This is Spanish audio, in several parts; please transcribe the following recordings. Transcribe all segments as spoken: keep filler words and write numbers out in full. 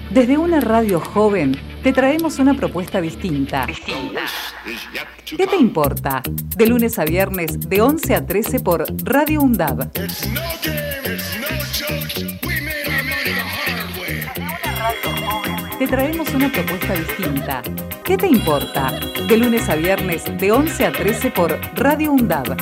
Desde una radio joven te traemos una propuesta distinta. Distinta. ¿Qué te importa? De lunes a viernes de once a trece por Radio UNDAB. Te traemos una propuesta distinta. ¿Qué te importa? De lunes a viernes de once a trece por Radio UNDAB.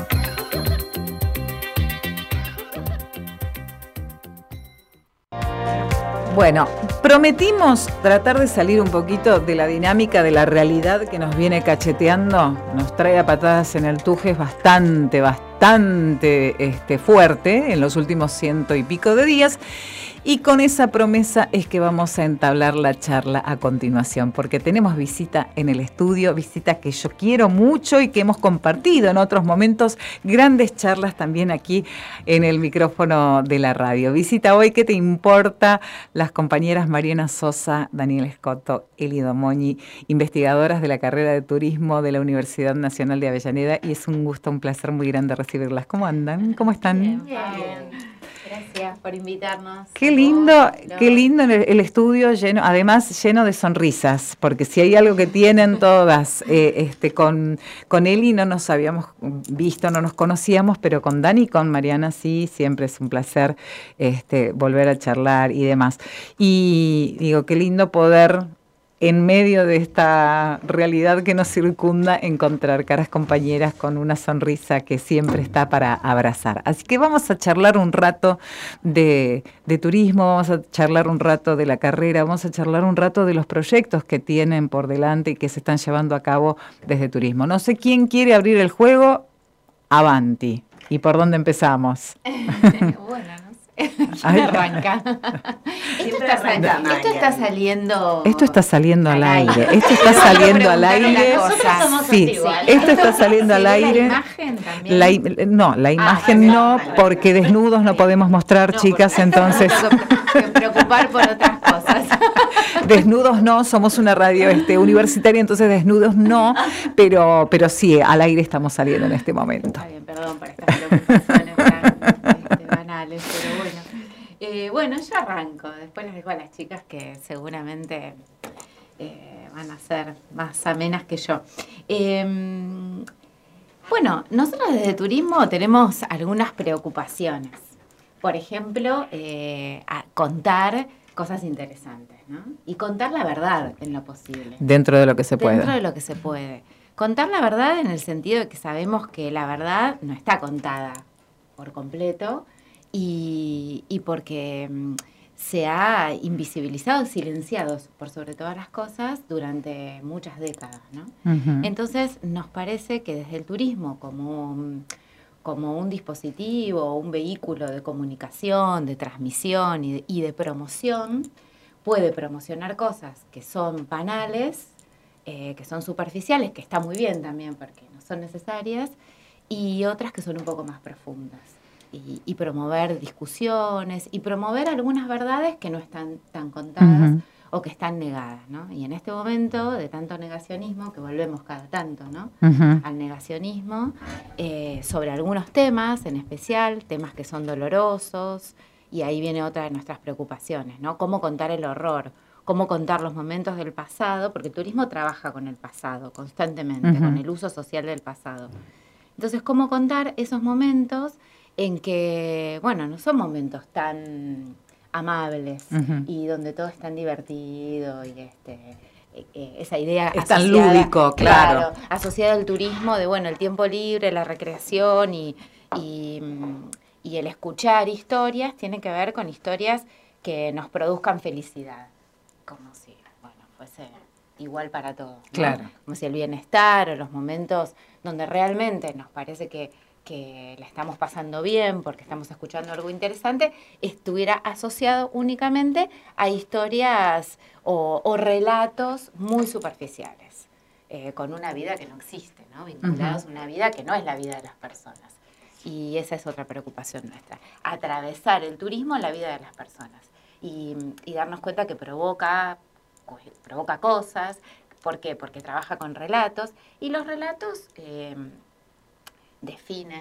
Bueno, prometimos tratar de salir un poquito de la dinámica de la realidad que nos viene cacheteando, nos trae a patadas en el tuje bastante, bastante este, fuerte en los últimos ciento y pico de días. Y con esa promesa es que vamos a entablar la charla a continuación, porque tenemos visita en el estudio, visita que yo quiero mucho y que hemos compartido en otros momentos, grandes charlas también aquí en el micrófono de la radio. Visita hoy, ¿qué te importa? Las compañeras Mariana Sosa, Daniel Escoto, Eli Domoñi, investigadoras de la carrera de turismo de la Universidad Nacional de Avellaneda, y es un gusto, un placer muy grande recibirlas. ¿Cómo andan? ¿Cómo están? Bien, bien. Gracias por invitarnos. Qué lindo, qué lindo el, el estudio lleno, además lleno de sonrisas, porque si hay algo que tienen todas, eh, este, con, con Eli no nos habíamos visto, no nos conocíamos, pero con Dani y con Mariana sí, siempre es un placer este, volver a charlar y demás. Y digo, qué lindo poder, en medio de esta realidad que nos circunda, encontrar caras compañeras con una sonrisa que siempre está para abrazar. Así que vamos a charlar un rato de, de turismo, vamos a charlar un rato de la carrera, vamos a charlar un rato de los proyectos que tienen por delante y que se están llevando a cabo desde turismo. No sé quién quiere abrir el juego. Avanti. ¿Y por dónde empezamos? Bueno, arranca. Esto está, sal esto está saliendo. Esto está saliendo al aire. Esto está saliendo al aire. Sí, esto está saliendo al aire. ¿La imagen también? La, no, la imagen no, porque desnudos no podemos mostrar, chicas, entonces. Me preocupar por otras cosas. Desnudos no, somos una radio este, universitaria, entonces desnudos no, pero, pero sí, al aire estamos saliendo en este momento. Está bien, perdón por estas preocupaciones tan este, banales, pero bueno. Eh, bueno, yo arranco, después les dejo a las chicas que seguramente eh, van a ser más amenas que yo. Eh, bueno, nosotros desde turismo tenemos algunas preocupaciones. Por ejemplo, eh, a contar cosas interesantes, ¿no? Y contar la verdad en lo posible. Dentro de lo que se puede. Dentro de lo que se puede. Contar la verdad en el sentido de que sabemos que la verdad no está contada por completo y, y porque mm, se ha invisibilizado y silenciado por sobre todas las cosas durante muchas décadas, ¿no? Uh-huh. Entonces nos parece que desde el turismo como... como un dispositivo, un vehículo de comunicación, de transmisión y de, y de promoción, puede promocionar cosas que son banales, eh, que son superficiales, que está muy bien también porque no son necesarias, y otras que son un poco más profundas. Y, y promover discusiones, y promover algunas verdades que no están tan contadas, uh-huh, o que están negadas, ¿no? Y en este momento de tanto negacionismo, que volvemos cada tanto, ¿no? Uh-huh. Al negacionismo, eh, sobre algunos temas, en especial, temas que son dolorosos, y ahí viene otra de nuestras preocupaciones, ¿no? Cómo contar el horror, cómo contar los momentos del pasado, porque el turismo trabaja con el pasado constantemente, uh-huh, con el uso social del pasado. Entonces, cómo contar esos momentos en que, bueno, no son momentos tan amables, uh-huh, y donde todo es tan divertido y este eh, esa idea es tan lúdico, claro. claro, asociada al turismo de, bueno, el tiempo libre, la recreación y, y, y el escuchar historias tiene que ver con historias que nos produzcan felicidad, como si, bueno, fuese igual para todos, ¿no? Claro. Como si el bienestar o los momentos donde realmente nos parece que que la estamos pasando bien porque estamos escuchando algo interesante, estuviera asociado únicamente a historias o, o relatos muy superficiales, eh, con una vida que no existe, ¿no? Vinculados, uh-huh, a una vida que no es la vida de las personas. Y esa es otra preocupación nuestra, atravesar el turismo en la vida de las personas y, y darnos cuenta que provoca, provoca cosas. ¿Por qué? Porque trabaja con relatos y los relatos... Eh, definen,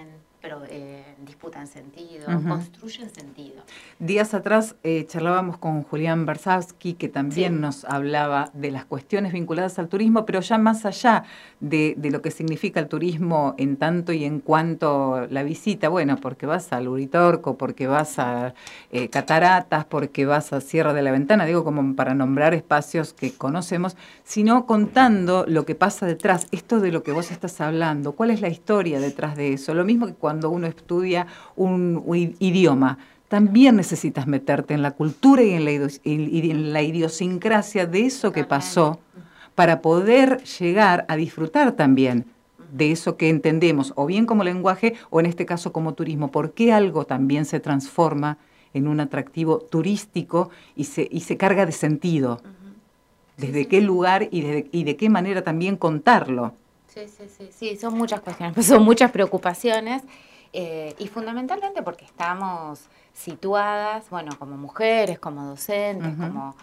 pero eh, disputan sentido, Uh-huh. construyen sentido. Días atrás eh, charlábamos con Julián Barsavsky, que también Sí. nos hablaba de las cuestiones vinculadas al turismo, pero ya más allá de, de lo que significa el turismo en tanto y en cuanto la visita, bueno, porque vas al Uritorco, porque vas a eh, Cataratas, porque vas a Sierra de la Ventana, digo como para nombrar espacios que conocemos, sino contando lo que pasa detrás, esto de lo que vos estás hablando, cuál es la historia detrás de eso, lo mismo que cuando uno estudia un, un idioma, también necesitas meterte en la cultura y en la, idios, y en la idiosincrasia de eso que pasó para poder llegar a disfrutar también de eso que entendemos, o bien como lenguaje, o en este caso como turismo. ¿Por qué algo también se transforma en un atractivo turístico y se, y se carga de sentido? ¿Desde sí, qué sí. lugar y, desde, y de qué manera también contarlo? Sí, sí, sí, sí, son muchas cuestiones, pues son muchas preocupaciones. Eh, y fundamentalmente porque estamos situadas, bueno, como mujeres, como docentes, uh-huh. como,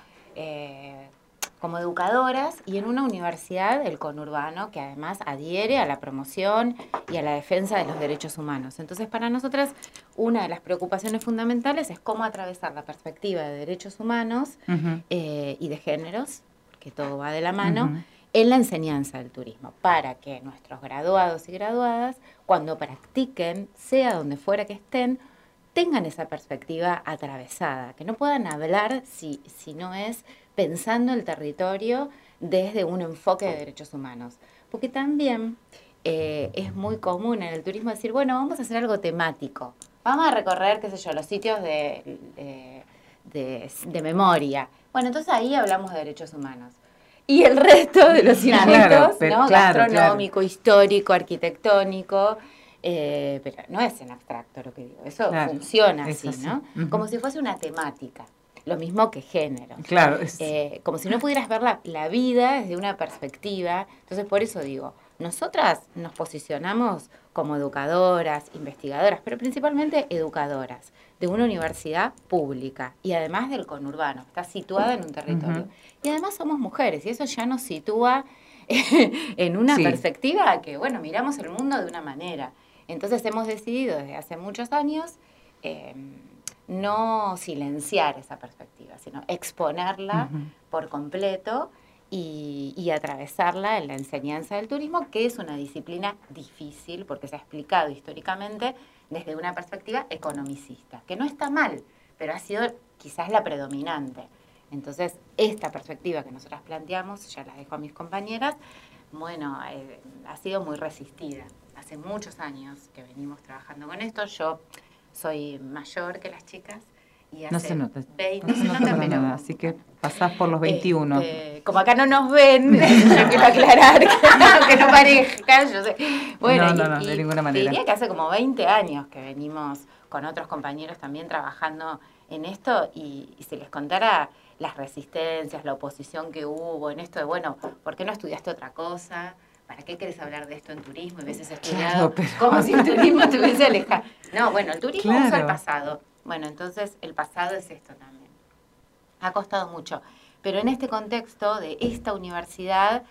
eh, como educadoras, y en una universidad, el conurbano, que además adhiere a la promoción y a la defensa de los derechos humanos. Entonces, para nosotras, una de las preocupaciones fundamentales es cómo atravesar la perspectiva de derechos humanos uh-huh. eh, y de géneros, que todo va de la mano, uh-huh. en la enseñanza del turismo, para que nuestros graduados y graduadas, cuando practiquen, sea donde fuera que estén, tengan esa perspectiva atravesada, que no puedan hablar si, si no es pensando el territorio desde un enfoque de derechos humanos. Porque también eh, es muy común en el turismo decir, bueno, vamos a hacer algo temático, vamos a recorrer, qué sé yo, los sitios de, de, de, de memoria. Bueno, entonces ahí hablamos de derechos humanos. Y el resto de los circuitos, claro, pero, ¿no? Claro, gastronómico, claro. histórico, arquitectónico, eh, pero no es en abstracto lo que digo, eso claro, funciona así, así, ¿no? Uh-huh. Como si fuese una temática, lo mismo que género. Claro. Es... Eh, como si no pudieras ver la, la vida desde una perspectiva. Entonces, por eso digo, nosotras nos posicionamos como educadoras, investigadoras, pero principalmente educadoras de una universidad pública y además del conurbano, está situada en un territorio. Uh-huh. Y además somos mujeres y eso ya nos sitúa en una sí. perspectiva que, bueno, miramos el mundo de una manera. Entonces hemos decidido desde hace muchos años eh, no silenciar esa perspectiva, sino exponerla uh-huh. por completo y, y atravesarla en la enseñanza del turismo, que es una disciplina difícil porque se ha explicado históricamente desde una perspectiva economicista, que no está mal, pero ha sido quizás la predominante. Entonces, esta perspectiva que nosotras planteamos, ya la dejo a mis compañeras, bueno, eh, ha sido muy resistida. Hace muchos años que venimos trabajando con esto. Yo soy mayor que las chicas. Y hace no se nota. veinte, no se nota, nota pero, nada, así que pasás por los veintiuno. Este, como acá no nos ven, yo quiero aclarar que, que no parezca, yo sé. Bueno, no, no, no, y, de y ninguna manera. Diría que hace como veinte años que venimos con otros compañeros también trabajando en esto y, y si les contara las resistencias, la oposición que hubo en esto de, bueno, ¿por qué no estudiaste otra cosa? ¿Para qué querés hablar de esto en turismo? Y hubieses estudiado claro, pero... como si el turismo estuviese alejado. No, bueno, el turismo claro. usa el pasado. Bueno, entonces el pasado es esto también. Ha costado mucho. Pero en este contexto de esta universidad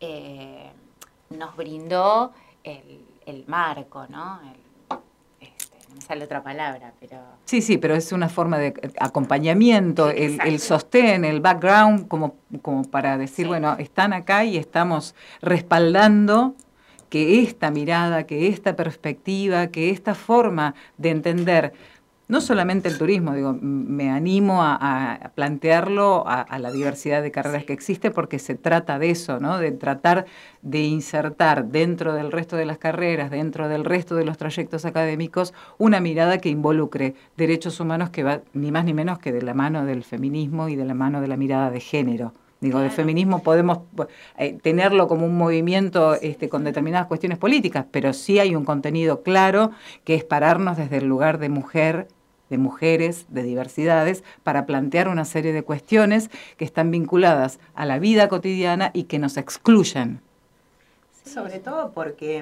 eh, nos brindó el, el marco, ¿no? El, este, no me sale otra palabra, pero... Sí, sí, pero es una forma de acompañamiento, sí, el, el sostén, el background, como, como para decir, sí. bueno, están acá y estamos respaldando que esta mirada, que esta perspectiva, que esta forma de entender... No solamente el turismo, digo, me animo a, a plantearlo a, a la diversidad de carreras que existe porque se trata de eso, ¿no? De tratar de insertar dentro del resto de las carreras, dentro del resto de los trayectos académicos, una mirada que involucre derechos humanos que va ni más ni menos que de la mano del feminismo y de la mano de la mirada de género. Digo, claro. de feminismo podemos eh, tenerlo como un movimiento este, con determinadas cuestiones políticas, pero sí hay un contenido claro que es pararnos desde el lugar de mujer, de mujeres, de diversidades, para plantear una serie de cuestiones que están vinculadas a la vida cotidiana y que nos excluyen. Sobre todo porque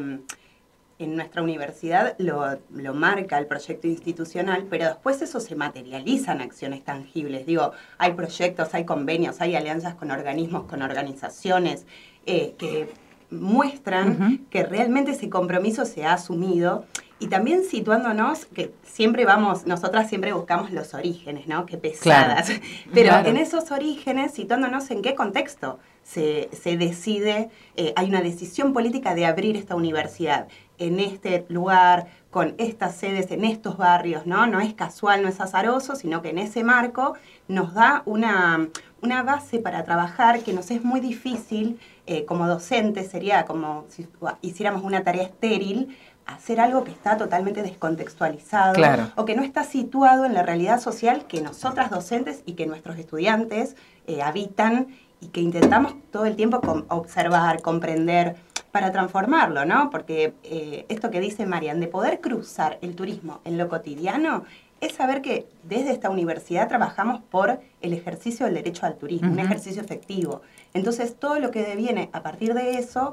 en nuestra universidad lo, lo marca el proyecto institucional, pero después eso se materializa en acciones tangibles. Digo, hay proyectos, hay convenios, hay alianzas con organismos, con organizaciones, eh, que muestran uh-huh. que realmente ese compromiso se ha asumido. Y también situándonos, que siempre vamos, nosotras siempre buscamos los orígenes, ¿no? Qué pesadas. Claro. Pero claro. en esos orígenes, situándonos en qué contexto se, se decide, eh, hay una decisión política de abrir esta universidad en este lugar, con estas sedes, en estos barrios, ¿no? No es casual, no es azaroso, sino que en ese marco nos da una, una base para trabajar que nos es muy difícil, eh, como docentes, sería como si hiciéramos una tarea estéril, hacer algo que está totalmente descontextualizado claro. o que no está situado en la realidad social que nosotras docentes y que nuestros estudiantes eh, habitan y que intentamos todo el tiempo com- observar, comprender, para transformarlo, ¿no? Porque eh, esto que dice Marian, de poder cruzar el turismo en lo cotidiano, es saber que desde esta universidad trabajamos por el ejercicio del derecho al turismo, uh-huh. un ejercicio efectivo. Entonces, todo lo que deviene a partir de eso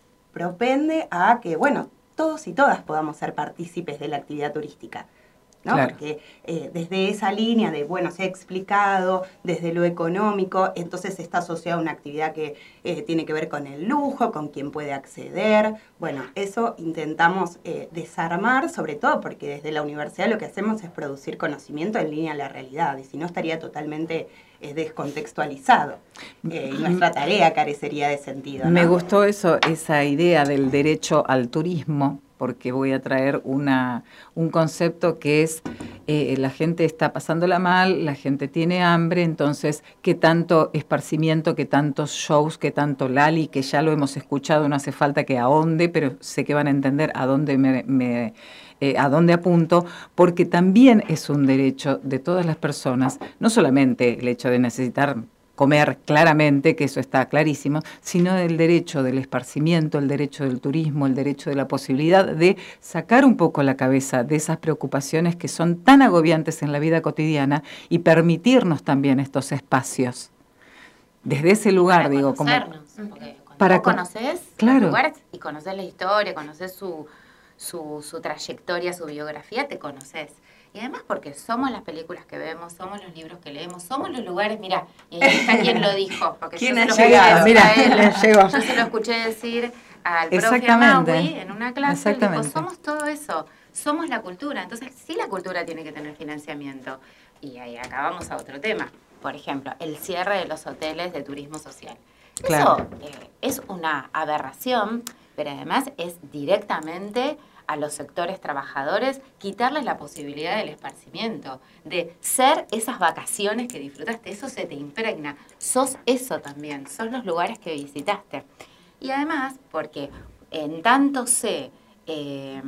propende a que, bueno, todos y todas podamos ser partícipes de la actividad turística, ¿no? Claro. Porque eh, desde esa línea de, bueno, se ha explicado, desde lo económico, entonces está asociada a una actividad que eh, tiene que ver con el lujo, con quién puede acceder. Bueno, eso intentamos eh, desarmar, sobre todo porque desde la universidad lo que hacemos es producir conocimiento en línea a la realidad, y si no estaría totalmente eh, descontextualizado. Eh, y nuestra tarea carecería de sentido, ¿no? Me gustó eso, esa idea del derecho al turismo, porque voy a traer una, un concepto que es, eh, la gente está pasándola mal, la gente tiene hambre, entonces, ¿qué tanto esparcimiento, qué tantos shows, qué tanto Lali, que ya lo hemos escuchado, no hace falta que ahonde, pero sé que van a entender a dónde me... me eh, a dónde apunto, porque también es un derecho de todas las personas, no solamente el hecho de necesitar comer claramente, que eso está clarísimo, sino el derecho del esparcimiento, el derecho del turismo, el derecho de la posibilidad de sacar un poco la cabeza de esas preocupaciones que son tan agobiantes en la vida cotidiana y permitirnos también estos espacios. Desde ese lugar, para digo, como... Porque para vos conocés claro. los lugares y conocés la historia, conocés su, su, su trayectoria, su biografía, te conocés. Y además porque somos las películas que vemos, somos los libros que leemos, somos los lugares, mira, y ahí está quien lo dijo, porque ¿Quién yo, ha se lo llegado? Mira, él, llegó. yo se lo escuché decir al profe Maui en una clase, él dijo, somos todo eso, somos la cultura, entonces sí la cultura tiene que tener financiamiento. Y ahí acá vamos a otro tema, por ejemplo, el cierre de los hoteles de turismo social. Claro. Eso eh, es una aberración, pero además es directamente a los sectores trabajadores, quitarles la posibilidad del esparcimiento, de ser esas vacaciones que disfrutaste, eso se te impregna, sos eso también, sos los lugares que visitaste. Y además, porque en tanto se, eh,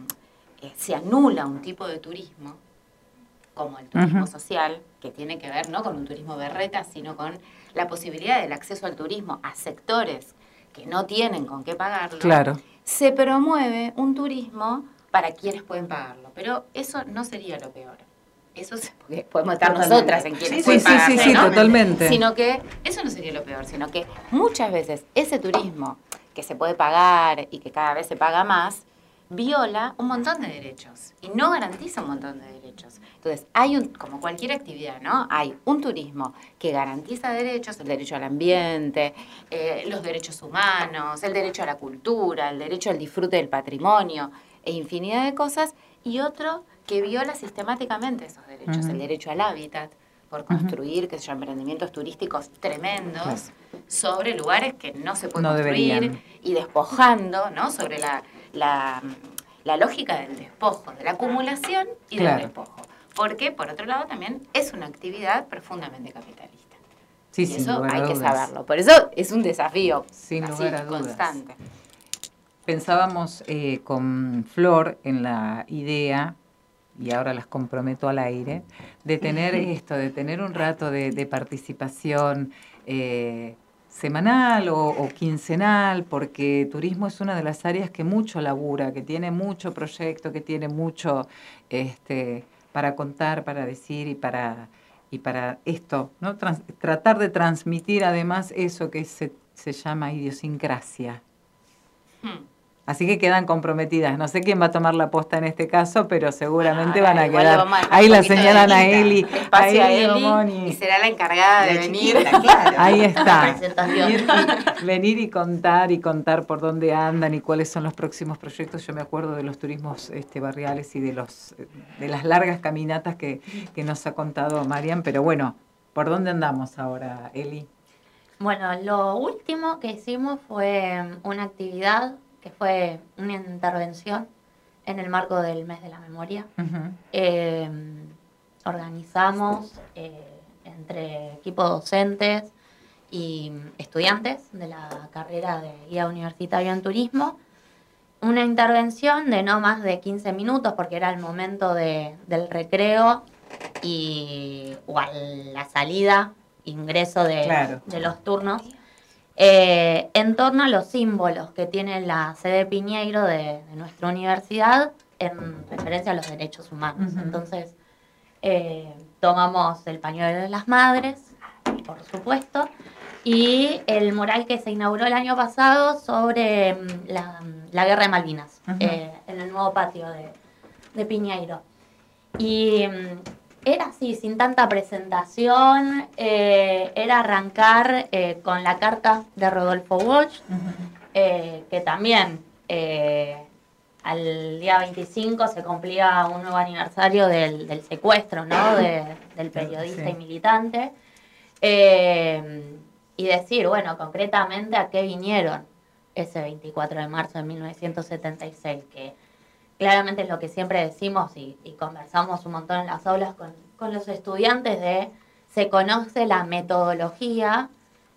se anula un tipo de turismo, como el turismo uh-huh. social, que tiene que ver no con un turismo berreta, sino con la posibilidad del acceso al turismo a sectores que no tienen con qué pagarlo, claro. se promueve un turismo para quienes pueden pagarlo. Pero eso no sería lo peor. Eso es, porque podemos estar totalmente. Nosotras en quienes sí, pueden sí, pagarlo, sí, sí, ¿no? totalmente. Sino que eso no sería lo peor, sino que muchas veces ese turismo que se puede pagar y que cada vez se paga más, viola un montón de derechos y no garantiza un montón de derechos. Entonces, hay un, como cualquier actividad, ¿no? Hay un turismo que garantiza derechos, el derecho al ambiente, eh, los derechos humanos, el derecho a la cultura, el derecho al disfrute del patrimonio e infinidad de cosas, y otro que viola sistemáticamente esos derechos, uh-huh. el derecho al hábitat, por construir, uh-huh. que son emprendimientos turísticos tremendos uh-huh. sobre lugares que no se pueden no construir deberían. Y despojando, ¿no? Sobre la La, la lógica del despojo, de la acumulación y claro. del despojo. Porque, por otro lado, también es una actividad profundamente capitalista. Sí, y sin eso lugar a hay dudas. que saberlo. Por eso es un desafío sin así, lugar a dudas. Constante. Pensábamos eh, con Flor en la idea, y ahora las comprometo al aire, de tener esto, de tener un rato de, de participación eh, semanal o, o quincenal, porque turismo es una de las áreas que mucho labura, que tiene mucho proyecto, que tiene mucho este, para contar, para decir y para, y para esto, ¿no? Trans, tratar de transmitir además eso que se, se llama idiosincrasia. Hmm. Así que quedan comprometidas. No sé quién va a tomar la posta en este caso, pero seguramente ah, van a quedar. A ahí la señalan a Eli. Espacio a Eli, y será la encargada de, de venir. Chiquita, claro. Ahí está. Presentación. Venir y contar y contar por dónde andan y cuáles son los próximos proyectos. Yo me acuerdo de los turismos este, barriales y de los de las largas caminatas que, que nos ha contado Marian. Pero bueno, ¿por dónde andamos ahora, Eli? Bueno, lo último que hicimos fue una actividad que fue una intervención en el marco del Mes de la Memoria. Uh-huh. Eh, organizamos eh, entre equipos docentes y estudiantes de la carrera de guía universitario en turismo una intervención de no más de quince minutos, porque era el momento de, del recreo y o a la salida, ingreso de, claro. de los turnos. Eh, en torno a los símbolos que tiene la sede Piñeiro de, de nuestra universidad en referencia a los derechos humanos. Uh-huh. Entonces, eh, tomamos el pañuelo de las madres, por supuesto, y el mural que se inauguró el año pasado sobre la, la guerra de Malvinas, uh-huh. eh, en el nuevo patio de, de Piñeiro. Y era así, sin tanta presentación, eh, era arrancar eh, con la carta de Rodolfo Walsh, uh-huh. eh, que también eh, al día veinticinco se cumplía un nuevo aniversario del, del secuestro, ¿no? de, del periodista sí. y militante, eh, y decir, bueno, concretamente a qué vinieron ese veinticuatro de marzo de mil novecientos setenta y seis, que claramente es lo que siempre decimos y, y conversamos un montón en las aulas con, con los estudiantes de se conoce la metodología,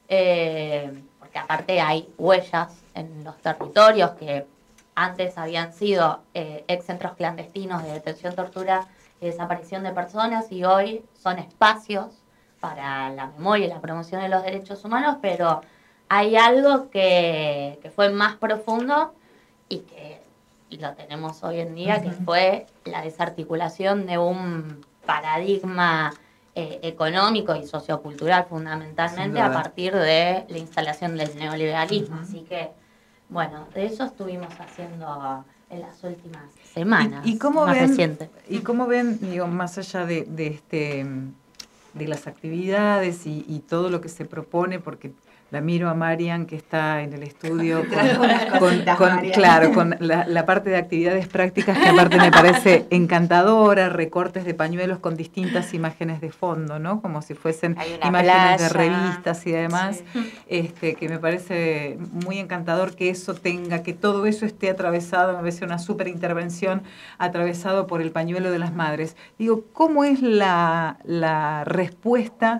eh, porque aparte hay huellas en los territorios que antes habían sido eh, ex centros clandestinos de detención, tortura y desaparición de personas y hoy son espacios para la memoria y la promoción de los derechos humanos, pero hay algo que, que fue más profundo y que lo tenemos hoy en día, uh-huh. que fue la desarticulación de un paradigma eh, económico y sociocultural fundamentalmente a partir de la instalación del neoliberalismo. Uh-huh. Así que, bueno, de eso estuvimos haciendo en las últimas semanas, ¿Y, y cómo más ven, recientes. ¿Y cómo ven, digo, más allá de, de, este, de las actividades y, y todo lo que se propone, porque la miro a Marian, que está en el estudio, con, con, con, claro, con la, la parte de actividades prácticas, que aparte me parece encantadora, recortes de pañuelos con distintas imágenes de fondo, ¿no? Como si fuesen imágenes playa. de revistas y demás, sí. este, que me parece muy encantador que eso tenga, que todo eso esté atravesado, me parece una súper intervención, atravesado por el pañuelo de las madres. Digo, ¿cómo es la, la respuesta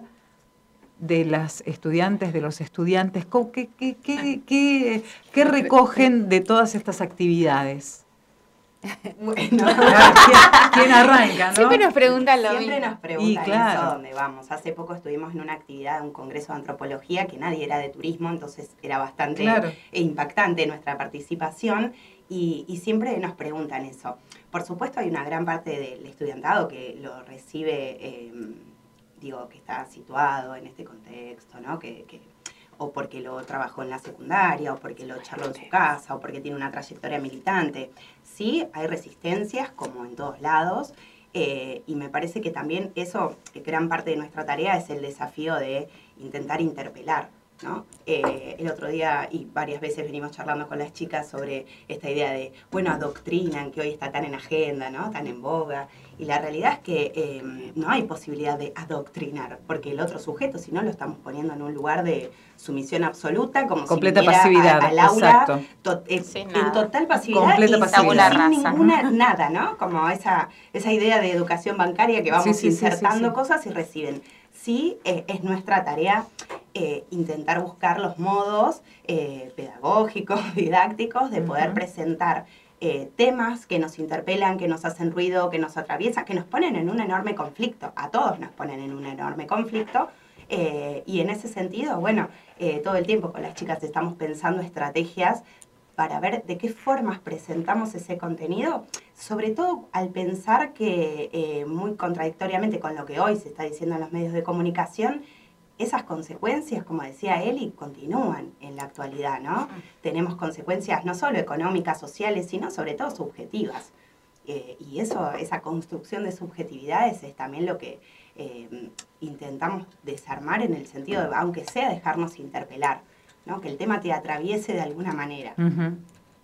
de las estudiantes, de los estudiantes? ¿Qué, qué, qué, qué, qué recogen de todas estas actividades? Bueno, ¿quién, quién arranca, no? Siempre nos preguntan lo Siempre mismo. nos preguntan y claro. eso, dónde vamos. Hace poco estuvimos en una actividad, un congreso de antropología, que nadie era de turismo, entonces era bastante claro. impactante nuestra participación, y, y siempre nos preguntan eso. Por supuesto hay una gran parte del estudiantado que lo recibe... Eh, digo, que está situado en este contexto, ¿no? Que, que, o porque lo trabajó en la secundaria, o porque lo charló en su casa, o porque tiene una trayectoria militante. Sí, hay resistencias, como en todos lados, eh, y me parece que también eso, que gran parte de nuestra tarea es el desafío de intentar interpelar, ¿no? Eh, el otro día, y varias veces venimos charlando con las chicas sobre esta idea de, bueno, adoctrinan, que hoy está tan en agenda, ¿no? Tan en boga. Y la realidad es que eh, no hay posibilidad de adoctrinar, porque el otro sujeto, si no, lo estamos poniendo en un lugar de sumisión absoluta, como completa si viniera pasividad, a, al aula to, eh, en total pasividad completa y pasividad. sin raza. ninguna nada, ¿no? Como esa, esa idea de educación bancaria que vamos sí, sí, insertando sí, sí, sí. cosas y reciben. Sí, eh, es nuestra tarea eh, intentar buscar los modos eh, pedagógicos, didácticos, de poder uh-huh. presentar Eh, temas que nos interpelan, que nos hacen ruido, que nos atraviesan, que nos ponen en un enorme conflicto. A todos nos ponen en un enorme conflicto. Eh, y en ese sentido, bueno, eh, todo el tiempo con las chicas estamos pensando estrategias para ver de qué formas presentamos ese contenido, sobre todo al pensar que, eh, muy contradictoriamente con lo que hoy se está diciendo en los medios de comunicación, esas consecuencias, como decía Eli, continúan en la actualidad, ¿no? Tenemos consecuencias no solo económicas, sociales, sino sobre todo subjetivas. Eh, y eso, esa construcción de subjetividades es también lo que eh, intentamos desarmar en el sentido de, aunque sea dejarnos interpelar, ¿no? Que el tema te atraviese de alguna manera. Uh-huh.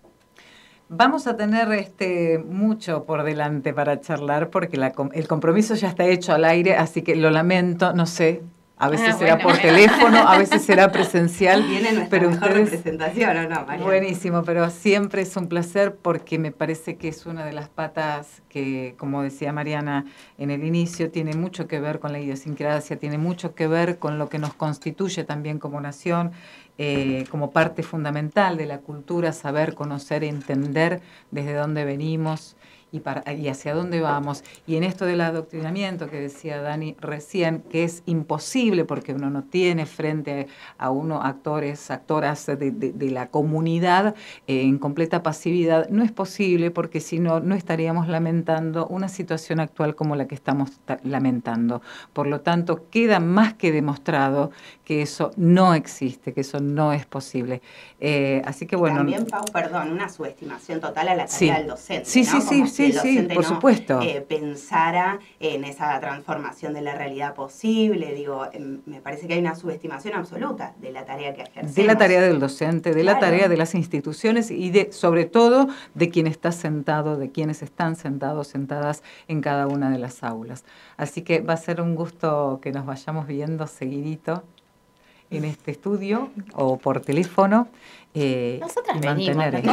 Vamos a tener este mucho por delante para charlar porque la, el compromiso ya está hecho al aire, así que lo lamento, no sé. A veces ah, será bueno, por bueno. teléfono, a veces será presencial. Viene nuestra pero mejor ustedes, representación, ¿o no, Mariana? Buenísimo, pero siempre es un placer porque me parece que es una de las patas que, como decía Mariana en el inicio, tiene mucho que ver con la idiosincrasia, tiene mucho que ver con lo que nos constituye también como nación, eh, como parte fundamental de la cultura, saber, conocer, entender desde dónde venimos. Y, para, y hacia dónde vamos. Y en esto del adoctrinamiento que decía Dani recién, que es imposible porque uno no tiene frente a uno actores, actoras de, de, de la comunidad eh, en completa pasividad, no es posible porque si no, no estaríamos lamentando una situación actual como la que estamos lamentando. Por lo tanto, queda más que demostrado que eso no existe, que eso no es posible. Eh, así que bueno. Y también, Pau, perdón, una subestimación total a la tarea sí. del docente, sí, ¿no? Sí, sí, sí. el Sí, docente por no, supuesto. Eh, pensara en esa transformación de la realidad posible. Digo, eh, me parece que hay una subestimación absoluta de la tarea que ejercemos. De la tarea del docente, de claro. la tarea de las instituciones y de, sobre todo, de quien está sentado, de quienes están sentados, sentadas en cada una de las aulas. Así que va a ser un gusto que nos vayamos viendo seguidito en este estudio o por teléfono. Eh, Nosotras venimos, ¿no?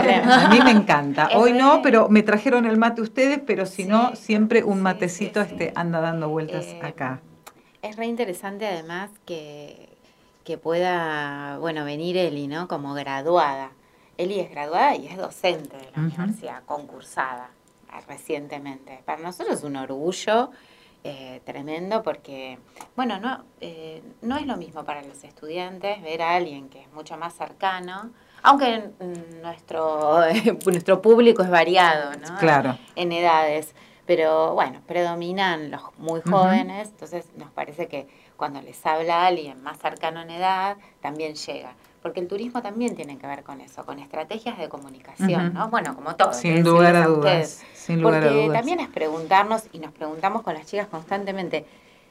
A mí me encanta. Hoy no, pero me trajeron el mate ustedes, pero si sí, no, siempre un matecito sí, sí, sí. este anda dando vueltas eh, acá. Es re interesante además que, que pueda, bueno, venir Eli, ¿no? Como graduada. Eli es graduada y es docente de la uh-huh. universidad, concursada recientemente. Para nosotros es un orgullo Eh, tremendo porque, bueno, no, eh, no es lo mismo para los estudiantes ver a alguien que es mucho más cercano, aunque nuestro, eh, nuestro público es variado, ¿no? Claro. En edades, pero bueno, predominan los muy jóvenes, uh-huh. entonces nos parece que cuando les habla alguien más cercano en edad, también llega. Porque el turismo también tiene que ver con eso, con estrategias de comunicación, uh-huh. ¿no? Bueno, como todo. Sin lugar a dudas. Sin lugar Porque a dudas. también es preguntarnos, y nos preguntamos con las chicas constantemente,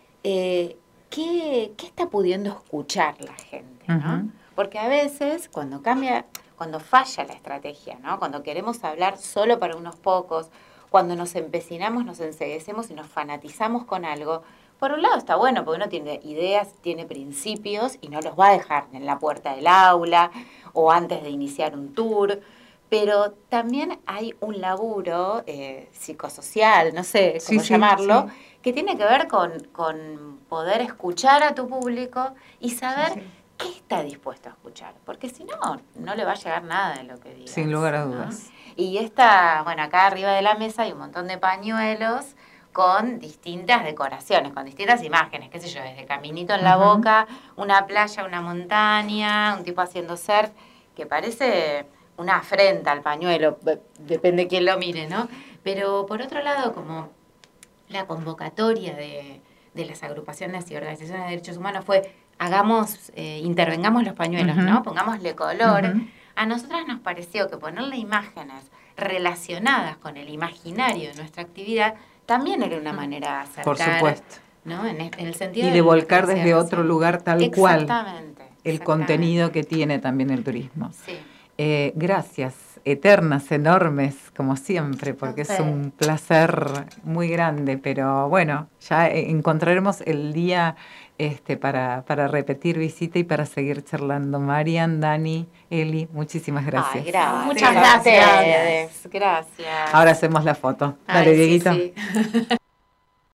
eh, ¿qué, ¿qué está pudiendo escuchar la gente, ¿no? Uh-huh. Porque a veces, cuando cambia, cuando falla la estrategia, ¿no? Cuando queremos hablar solo para unos pocos, cuando nos empecinamos, nos enceguecemos y nos fanatizamos con algo, por un lado está bueno, porque uno tiene ideas, tiene principios y no los va a dejar en la puerta del aula o antes de iniciar un tour, pero también hay un laburo eh, psicosocial, no sé cómo sí, llamarlo, sí, sí. que tiene que ver con, con poder escuchar a tu público y saber sí, sí. qué está dispuesto a escuchar, porque si no, no le va a llegar nada de lo que digas. Sin lugar a dudas. ¿No? Y esta, bueno, acá arriba de la mesa hay un montón de pañuelos con distintas decoraciones, con distintas imágenes, qué sé yo, desde caminito en la uh-huh. boca, una playa, una montaña, un tipo haciendo surf, que parece una afrenta al pañuelo, depende de quién lo mire, ¿no? Pero por otro lado, como la convocatoria de, de las agrupaciones y organizaciones de derechos humanos fue, hagamos, eh, intervengamos los pañuelos, uh-huh. ¿no? Pongámosle color. Uh-huh. A nosotras nos pareció que ponerle imágenes relacionadas con el imaginario de nuestra actividad también era una manera de acercar. Por supuesto. ¿No? En, en el sentido y de, de volcar desde otro lugar tal exactamente, cual el exactamente. contenido que tiene también el turismo. Sí. Eh, gracias, eternas, enormes, como siempre, porque okay. es un placer muy grande, pero bueno, ya encontraremos el día este, para, para repetir visita y para seguir charlando. Marian, Dani, Eli, muchísimas gracias. Ay, gracias. Muchas gracias. Gracias. Gracias. Ahora hacemos la foto. Dale, Ay, Dieguito. Sí, sí.